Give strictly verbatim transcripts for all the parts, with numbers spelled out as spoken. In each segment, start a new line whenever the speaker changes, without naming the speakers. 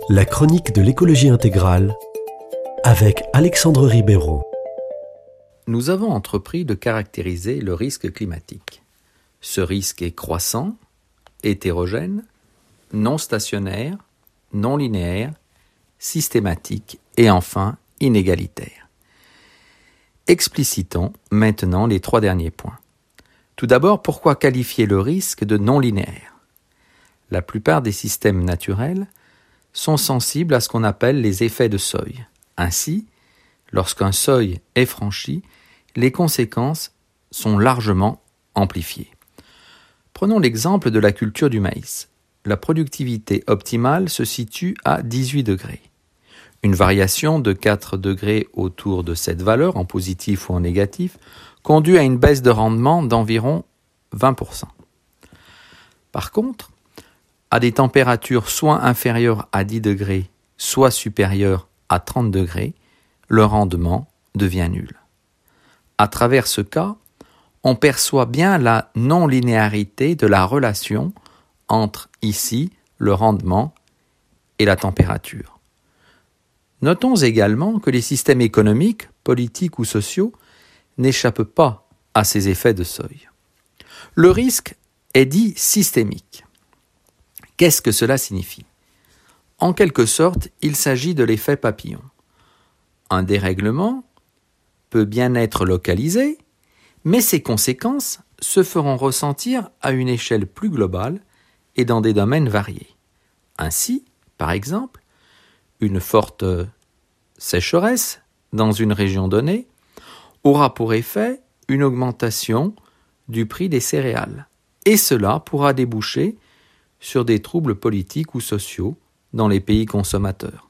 La chronique de l'écologie intégrale avec Alexandre Ribeiro.
Nous avons entrepris de caractériser le risque climatique. Ce risque est croissant, hétérogène, non stationnaire, non linéaire, systématique et enfin inégalitaire. Explicitons maintenant les trois derniers points. Tout d'abord, pourquoi qualifier le risque de non linéaire ? La plupart des systèmes naturels sont sensibles à ce qu'on appelle les effets de seuil. Ainsi, lorsqu'un seuil est franchi, les conséquences sont largement amplifiées. Prenons l'exemple de la culture du maïs. La productivité optimale se situe à dix-huit degrés. Une variation de quatre degrés autour de cette valeur, en positif ou en négatif, conduit à une baisse de rendement d'environ vingt pour cent. Par contre, à des températures soit inférieures à dix degrés, soit supérieures à trente degrés, le rendement devient nul. À travers ce cas, on perçoit bien la non-linéarité de la relation entre, ici, le rendement et la température. Notons également que les systèmes économiques, politiques ou sociaux n'échappent pas à ces effets de seuil. Le risque est dit systémique. Qu'est-ce que cela signifie ? En quelque sorte, il s'agit de l'effet papillon. Un dérèglement peut bien être localisé, mais ses conséquences se feront ressentir à une échelle plus globale et dans des domaines variés. Ainsi, par exemple, une forte sécheresse dans une région donnée aura pour effet une augmentation du prix des céréales, et cela pourra déboucher sur des troubles politiques ou sociaux dans les pays consommateurs.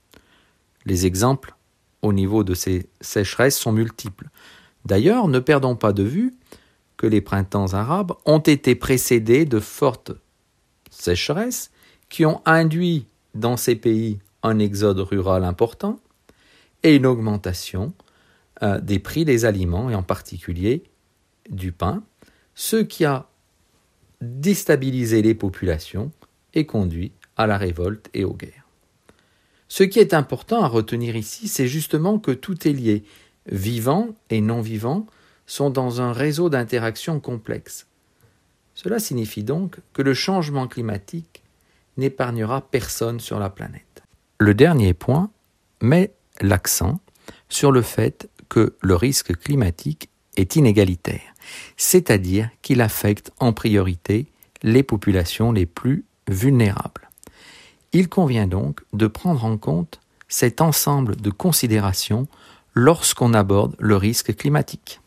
Les exemples au niveau de ces sécheresses sont multiples. D'ailleurs, ne perdons pas de vue que les printemps arabes ont été précédés de fortes sécheresses qui ont induit dans ces pays un exode rural important et une augmentation euh, des prix des aliments et en particulier du pain, ce qui a déstabiliser les populations et conduit à la révolte et aux guerres. Ce qui est important à retenir ici, c'est justement que tout est lié. Vivants et non-vivants sont dans un réseau d'interactions complexes. Cela signifie donc que le changement climatique n'épargnera personne sur la planète. Le dernier point met l'accent sur le fait que le risque climatique est inégalitaire, c'est-à-dire qu'il affecte en priorité les populations les plus vulnérables. Il convient donc de prendre en compte cet ensemble de considérations lorsqu'on aborde le risque climatique.